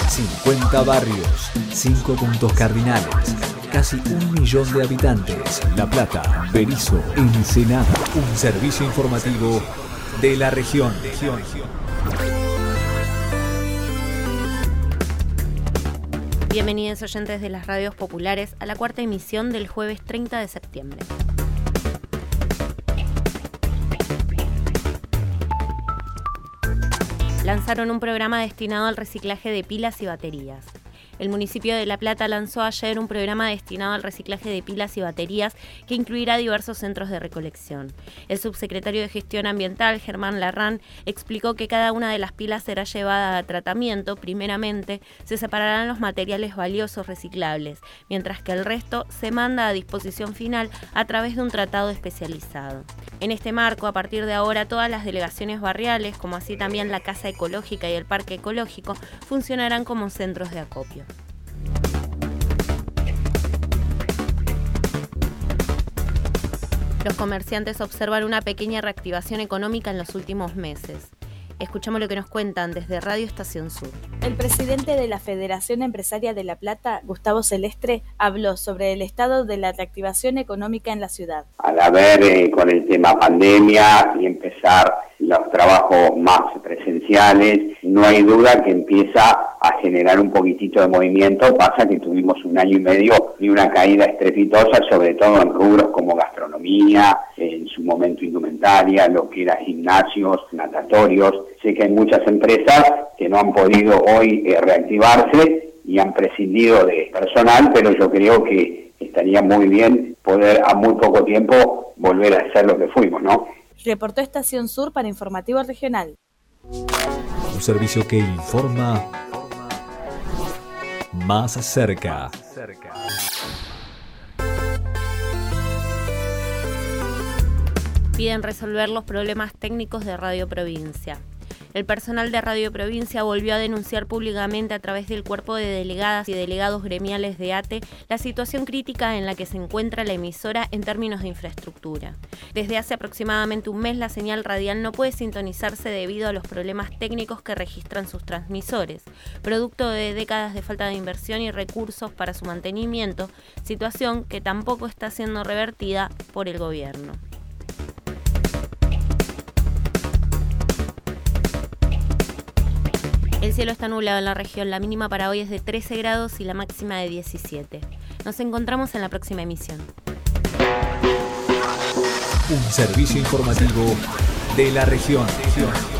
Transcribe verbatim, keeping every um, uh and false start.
cincuenta barrios, cinco puntos cardinales, casi un millón de habitantes. La Plata, Berisso, Ensenada. Un servicio informativo de la región. Bienvenidos oyentes de las radios populares a la cuarta emisión del jueves treinta de septiembre. Lanzaron un programa destinado al reciclaje de pilas y baterías. El municipio de La Plata lanzó ayer un programa destinado al reciclaje de pilas y baterías que incluirá diversos centros de recolección. El subsecretario de Gestión Ambiental, Germán Larrán, explicó que cada una de las pilas será llevada a tratamiento. Primeramente, se separarán los materiales valiosos reciclables, mientras que el resto se manda a disposición final a través de un tratado especializado. En este marco, a partir de ahora, todas las delegaciones barriales, como así también la Casa Ecológica y el Parque Ecológico, funcionarán como centros de acopio. Los comerciantes observan una pequeña reactivación económica en los últimos meses. Escuchamos lo que nos cuentan desde Radio Estación Sur. El presidente de la Federación Empresaria de La Plata, Gustavo Celestre, habló sobre el estado de la reactivación económica en la ciudad. Al haber eh, con el tema pandemia y empezar los trabajos más presenciales, no hay duda que empieza a generar un poquitito de movimiento. Pasa que tuvimos un año y medio y una caída estrepitosa, sobre todo en rubros como gastronomía, en su momento indumentaria, lo que era gimnasios, natatorios. Sé que hay muchas empresas que no han podido hoy eh, reactivarse y han prescindido de personal, pero yo creo que estaría muy bien poder a muy poco tiempo volver a ser lo que fuimos, ¿no? Reportó Estación Sur para Informativo Regional. Un servicio que informa más cerca. Piden resolver los problemas técnicos de Radio Provincia. El personal de Radio Provincia volvió a denunciar públicamente a través del cuerpo de delegadas y delegados gremiales de A T E la situación crítica en la que se encuentra la emisora en términos de infraestructura. Desde hace aproximadamente un mes la señal radial no puede sintonizarse debido a los problemas técnicos que registran sus transmisores, producto de décadas de falta de inversión y recursos para su mantenimiento, situación que tampoco está siendo revertida por el gobierno. El cielo está nublado en la región, la mínima para hoy es de trece grados y la máxima de diecisiete. Nos encontramos en la próxima emisión. Un servicio informativo de la región.